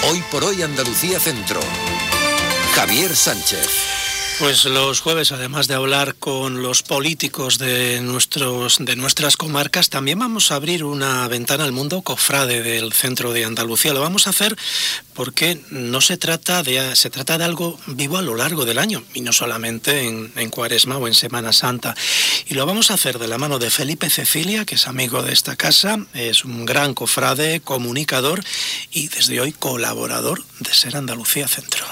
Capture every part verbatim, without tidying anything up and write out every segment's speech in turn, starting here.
Hoy por hoy Andalucía Centro. Javier Sánchez. Pues los jueves, además de hablar con los políticos de nuestros de nuestras comarcas, también vamos a abrir una ventana al mundo cofrade del centro de Andalucía. Lo vamos a hacer porque no se trata de se trata de algo vivo a lo largo del año y no solamente en, en Cuaresma o en Semana Santa. Y lo vamos a hacer de la mano de Felipe Cecilia, que es amigo de esta casa, es un gran cofrade, comunicador y desde hoy colaborador de Ser Andalucía Centro.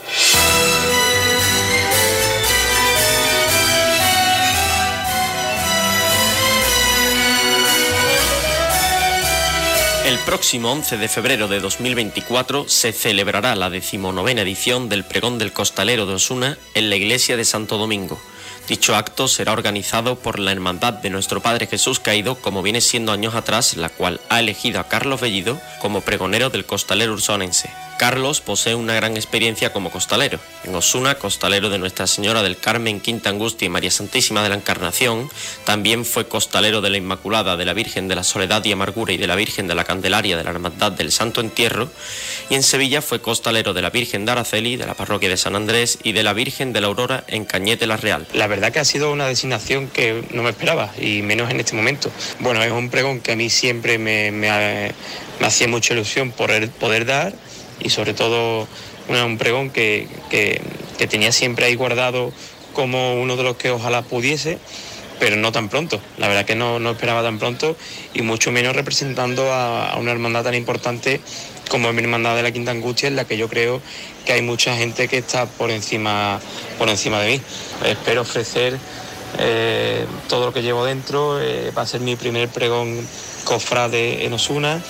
El próximo once de febrero de dos mil veinticuatro se celebrará la decimonovena edición del Pregón del Costalero de Osuna en la iglesia de Santo Domingo. Dicho acto será organizado por la Hermandad de Nuestro Padre Jesús Caído, como viene siendo años atrás, la cual ha elegido a Carlos Bellido como pregonero del costalero ursonense. Carlos posee una gran experiencia como costalero. En Osuna, costalero de Nuestra Señora del Carmen, Quinta Angustia y María Santísima de la Encarnación, también fue costalero de la Inmaculada, de la Virgen de la Soledad y Amargura y de la Virgen de la Candelaria de la Hermandad del Santo Entierro, y en Sevilla fue costalero de la Virgen de Araceli, de la Parroquia de San Andrés y de la Virgen de la Aurora en Cañete la Real. La verdad que ha sido una designación que no me esperaba, y menos en este momento. Bueno, es un pregón que a mí siempre me, me, ha, me hacía mucha ilusión poder, poder dar, y sobre todo una, un pregón que, que, que tenía siempre ahí guardado como uno de los que ojalá pudiese, pero no tan pronto. La verdad que no, no esperaba tan pronto, y mucho menos representando a, a una hermandad tan importante como es mi hermandad de la Quinta Angustia, en la que yo creo que hay mucha gente que está por encima, por encima de mí. Espero ofrecer eh, todo lo que llevo dentro. Eh, va a ser mi primer pregón cofrade en Osuna,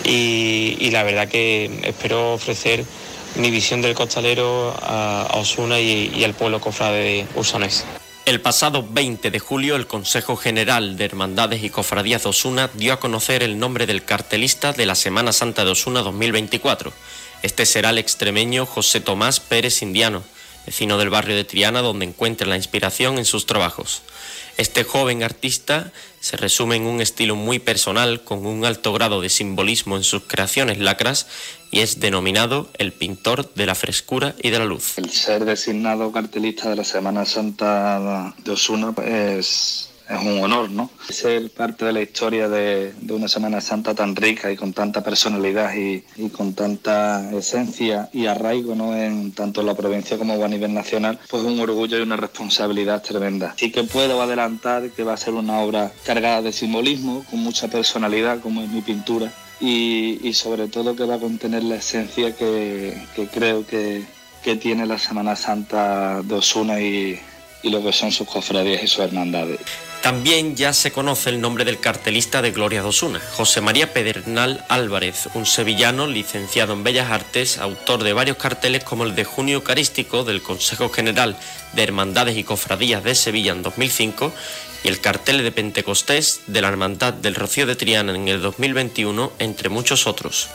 y, y la verdad que espero ofrecer mi visión del costalero a, a Osuna y, y al pueblo cofrade ursonés. El pasado veinte de julio, el Consejo General de Hermandades y Cofradías de Osuna dio a conocer el nombre del cartelista de la Semana Santa de Osuna dos mil veinticuatro. Este será el extremeño José Tomás Pérez Indiano, vecino del barrio de Triana, donde encuentra la inspiración en sus trabajos. Este joven artista se resume en un estilo muy personal, con un alto grado de simbolismo en sus creaciones lacras, y es denominado el pintor de la frescura y de la luz. El ser designado cartelista de la Semana Santa de Osuna es, es un honor, ¿no? Ser parte de la historia de, de una Semana Santa tan rica y con tanta personalidad y, y con tanta esencia y arraigo, ¿no?, en tanto en la provincia como a nivel nacional, pues un orgullo y una responsabilidad tremenda. Sí que puedo adelantar que va a ser una obra cargada de simbolismo, con mucha personalidad, como es mi pintura, y, y sobre todo que va a contener la esencia que, que creo que, que tiene la Semana Santa de Osuna y, y lo que son sus cofradías y sus hermandades. También ya se conoce el nombre del cartelista de Gloria de Osuna, José María Pedernal Álvarez, un sevillano licenciado en Bellas Artes, autor de varios carteles como el de Junio Eucarístico del Consejo General de Hermandades y Cofradías de Sevilla en dos mil cinco y el cartel de Pentecostés de la Hermandad del Rocío de Triana en el dos mil veintiuno, entre muchos otros.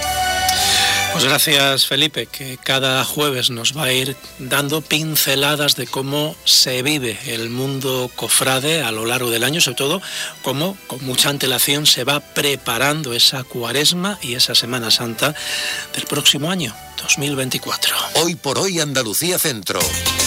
Pues gracias, Felipe, que cada jueves nos va a ir dando pinceladas de cómo se vive el mundo cofrade a lo largo del año, sobre todo cómo con mucha antelación se va preparando esa Cuaresma y esa Semana Santa del próximo año, dos mil veinticuatro. Hoy por hoy Andalucía Centro.